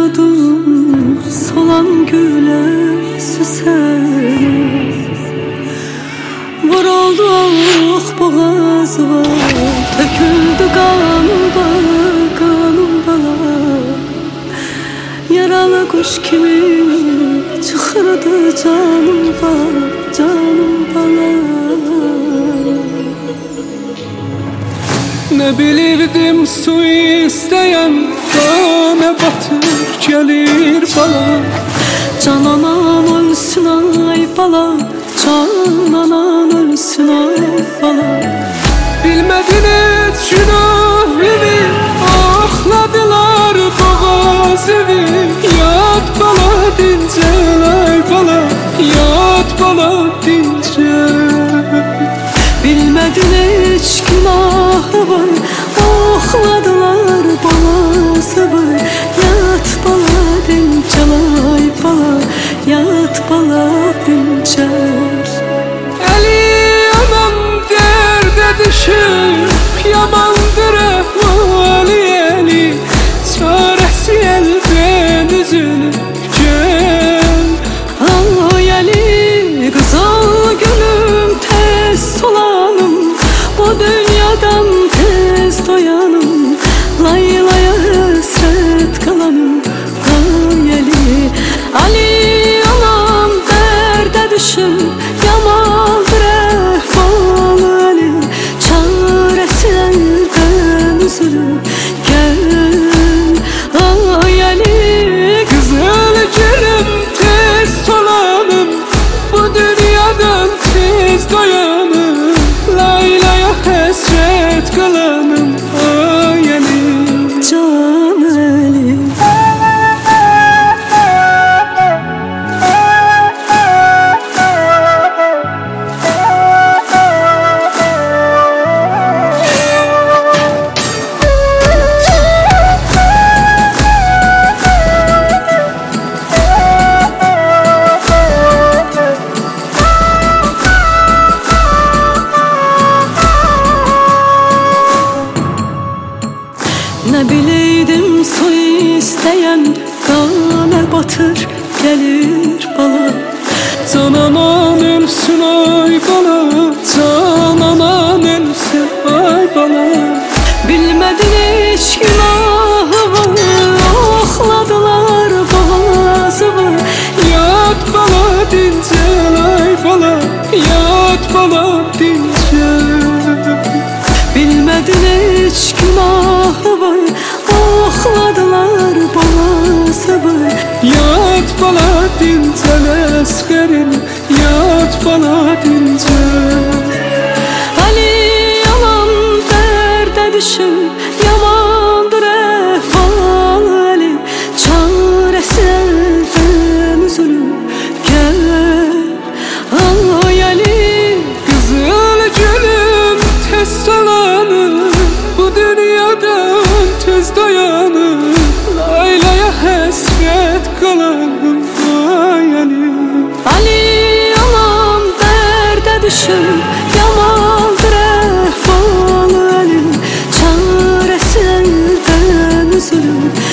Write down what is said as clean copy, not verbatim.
Çağladım solan güle süsen, vurulduk boğazıma, döküldü kanım bala. Yaralı kuş kimi çıkırdı canım bala. Ne bilirdim su isteyen kana batır gelir bala. Can anan ölsün ay bala, can anan ölsün ay bala. Bilmediniz günahımı, akladılar boğazımı. Yat bala dincel ay bala, yat bala dincel. Bilmedin hiç günahı var, okladılar balası var. Yat bala dincel ay bala, yat bala dincel. Eli anam derde düşüp yamandır ehvali eli. Çaresi elden üzülüp gel. Ay Ali kızıl gülüm, tez solanım, bu dünyadan tez doyanım. Laylaya hasret kalanım. Ay Ali, Ali anam derde düşüp yamandır ehval Ali. Çaresi elden üzülüp gel. Ay Ali Güzel gülüm tez solanım, bu dünyadan tez doyanım. Laylaya hasret kalanım. Ay Ali, can Ali. Ne bileydim su isteyen kana batır gelir bala. can anan ölsün ay bala, can anan ölsün ay bala. Bilmedin hiç günahı var, okladılar boğazımı. Yat bala dincel ay bala, yat bala dincel. Bilmedin hiç günahı var, okladılar boğazımı. Yat bala dincel eskerim, yat bala dincel. Ali yalan derde düşüp yamandır ehval Ali. Çaresi elden üzülüp gel. Ay Ali Güzel gülüm tez solanım, bu dünyadan tez dayanım. Laylaya hasret kalanım. Ay Ali, Ali yalan derde düşüp yamandır ehval Ali. Çaresi elden üzülüp